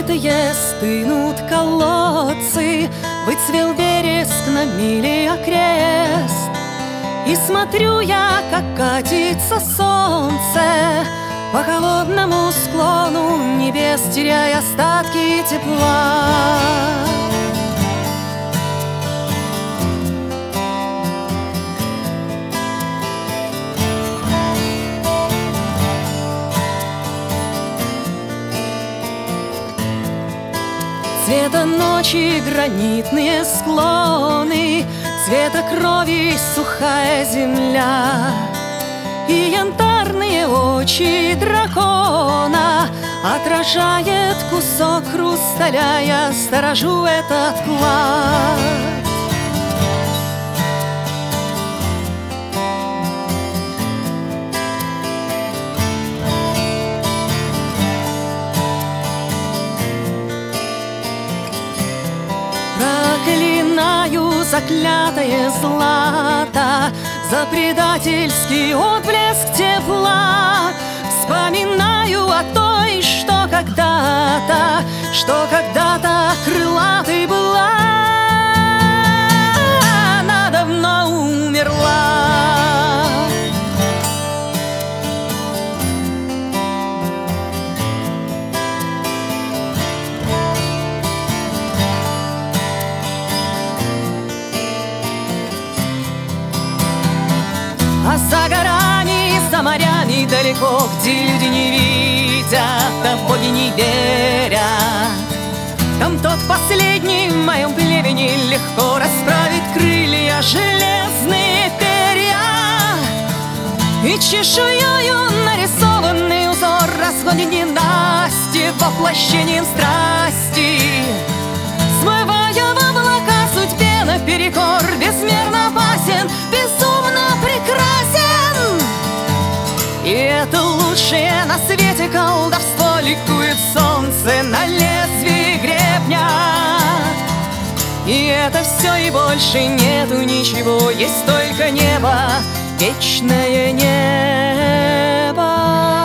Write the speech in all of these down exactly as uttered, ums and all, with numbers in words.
Забытые стынут колодцы, выцвел вереск на мили окрест. И смотрю я, как катится солнце по холодному склону небес, теряя остатки тепла. Цвета ночи гранитные склоны, цвета крови сухая земля, и янтарные очи дракона отражает кусок хрусталя. Я сторожу этот клад. Проклинаю заклятое злато за предательский отблеск тепла. Вспоминаю о той, что когда-то, что когда-то крылатой была. Она давно умерла. А за горами, за морями далеко, где люди не видят, да в боги не верят, там тот последний в моем племени легко расправит крылья, железные перья, и чешуёю нарисованный узор расходит ненасти воплощением страсти, смывая в облака судьбе наперекор, безмерно опасен, безумно прекрасен. И это лучшее на свете колдовство, ликует солнце на лезвии гребня. И это все, и больше нету ничего, есть только небо, вечное небо.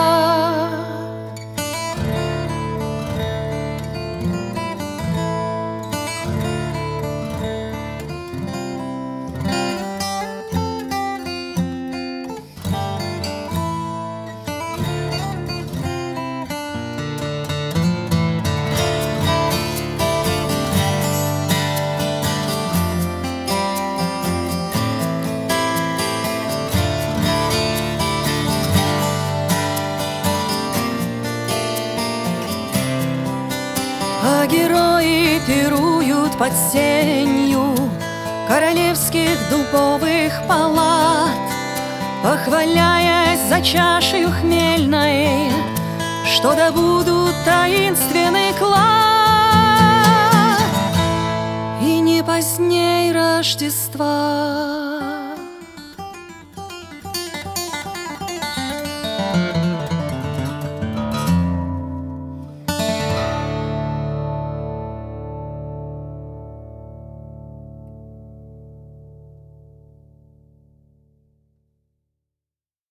А герои пируют под сенью королевских дубовых палат, похваляясь за чашею хмельной, что добудут таинственный клад. И не поздней Рождества